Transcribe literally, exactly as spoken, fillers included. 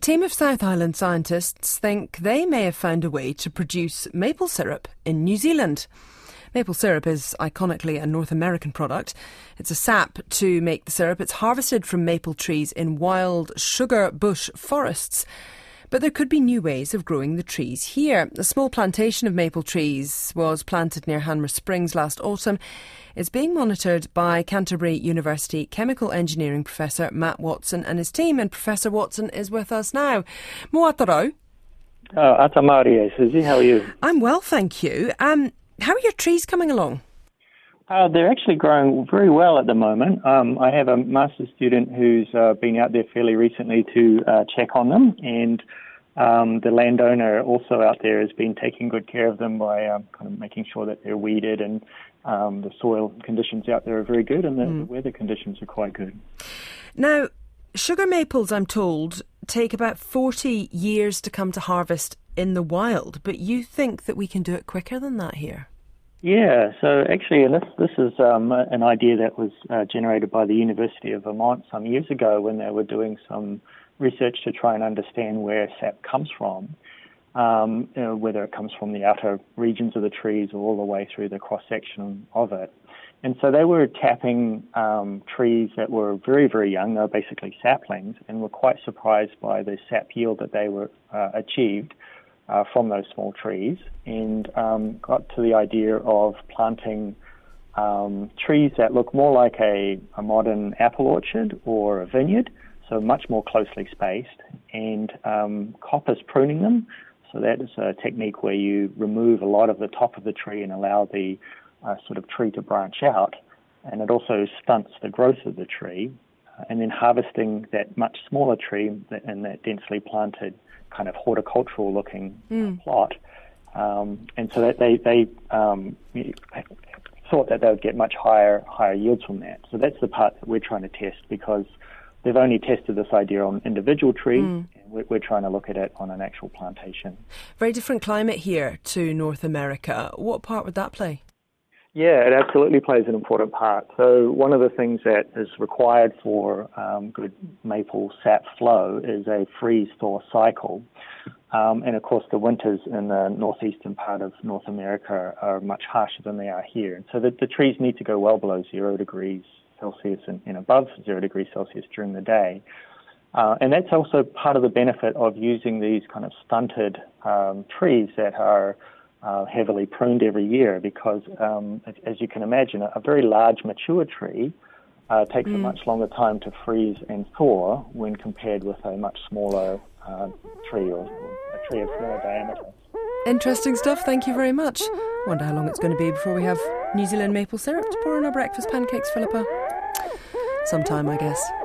team of South Island scientists think they may have found a way to produce maple syrup in New Zealand. Maple syrup is iconically a North American product. It's a sap to make the syrup. It's harvested from maple trees in wild sugar bush forests. But there could be new ways of growing the trees here. A small plantation of maple trees was planted near Hanmer Springs last autumn. It's being monitored by Canterbury University chemical engineering professor Matt Watson and his team, and Professor Watson is with us now. Mo atarau. Oh, atamari, Susie. How are you? I'm well, thank you. Um, how are your trees coming along? Uh, they're actually growing very well at the moment. Um, I have a master's student who's uh, been out there fairly recently to uh, check on them, and um, the landowner also out there has been taking good care of them by um, kind of making sure that they're weeded, and um, the soil conditions out there are very good, and the, mm. the weather conditions are quite good. Now, sugar maples, I'm told, take about forty years to come to harvest in the wild, but you think that we can do it quicker than that here? Yeah, so actually this, this is um, an idea that was uh, generated by the University of Vermont some years ago when they were doing some research to try and understand where sap comes from, um, you know, whether it comes from the outer regions of the trees or all the way through the cross-section of it. And so they were tapping um, trees that were very, very young, they were basically saplings, and were quite surprised by the sap yield that they were uh, achieved Uh, from those small trees, and um, got to the idea of planting um, trees that look more like a, a modern apple orchard or a vineyard, so much more closely spaced, and um, coppice pruning them. So that is a technique where you remove a lot of the top of the tree and allow the uh, sort of tree to branch out, and it also stunts the growth of the tree, uh, and then harvesting that much smaller tree and that densely planted kind of horticultural-looking mm. plot, um, and so that they they um, thought that they would get much higher higher yields from that. So that's the part that we're trying to test, because they've only tested this idea on individual trees, mm. and we're, we're trying to look at it on an actual plantation. Very different climate here to North America. What part would that play? Yeah, it absolutely plays an important part. So one of the things that is required for um, good maple sap flow is a freeze-thaw cycle. Um, and of course the winters in the northeastern part of North America are much harsher than they are here. And so the, the trees need to go well below zero degrees Celsius and, and above zero degrees Celsius during the day. Uh, and that's also part of the benefit of using these kind of stunted um, trees that are Uh, heavily pruned every year, because um, as you can imagine, a, a very large mature tree uh, takes mm. a much longer time to freeze and thaw when compared with a much smaller uh, tree or, or a tree of smaller diameter. Interesting stuff, thank you very much. Wonder how long it's going to be before we have New Zealand maple syrup to pour on our breakfast pancakes, Philippa. Sometime, I guess.